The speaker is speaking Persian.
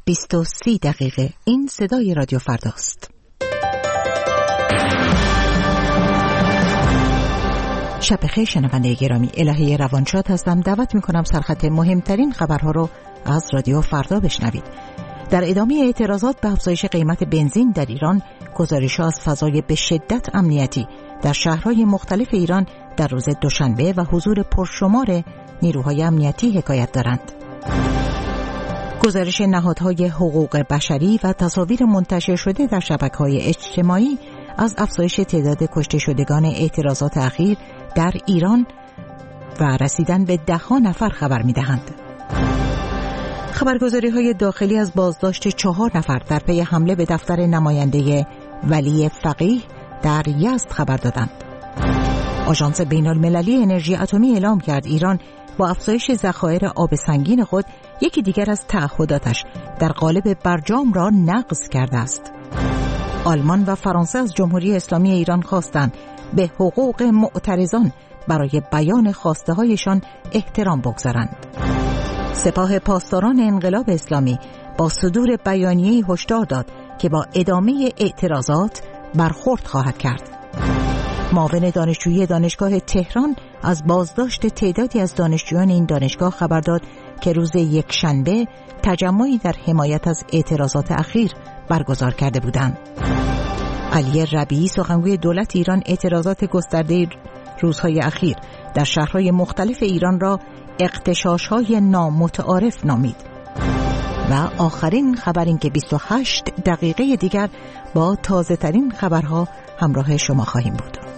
20:30 این صدای رادیو فرداست. شب بخیر شنونده گرامی، الهه روانشاد هستم. دعوت میکنم سرخط مهمترین خبرها رو از رادیو فردا بشنوید. در ادامه اعتراضات به افزایش قیمت بنزین در ایران، گزارش‌ها از فضای به شدت امنیتی در شهرهای مختلف ایران در روز دوشنبه و حضور پرشمار نیروهای امنیتی حکایت دارند. گزارش نهادهای حقوق بشری و تصاویر منتشر شده در شبکه‌های اجتماعی از افزایش تعداد کشته شدگان اعتراضات اخیر در ایران و رسیدن به 10 نفر خبر می‌دهند. خبرگزاری‌های داخلی از بازداشت 4 نفر در پی حمله به دفتر نماینده ولی فقیه در یزد خبر دادند. آژانس بین‌المللی انرژی اتمی اعلام کرد ایران با افزایش ذخایر آب سنگین خود یکی دیگر از تعهداتش در قالب برجام را نقض کرده است. آلمان و فرانسه از جمهوری اسلامی ایران خواستند به حقوق معترضان برای بیان خواسته‌هایشان احترام بگذارند. سپاه پاسداران انقلاب اسلامی با صدور بیانیه‌ای هشدار داد که با ادامه اعتراضات برخورد خواهد کرد. معاون دانشجویی دانشگاه تهران از بازداشت تعدادی از دانشجویان این دانشگاه خبر داد که روز یکشنبه تجمعی در حمایت از اعتراضات اخیر برگزار کرده بودند. علی ربیعی سخنگوی دولت ایران اعتراضات گسترده روزهای اخیر در شهرهای مختلف ایران را اغتشاش‌های نامتعارف نامید. و آخرین خبر این که 28 دقیقه دیگر با تازه ترین خبرها همراه شما خواهیم بود.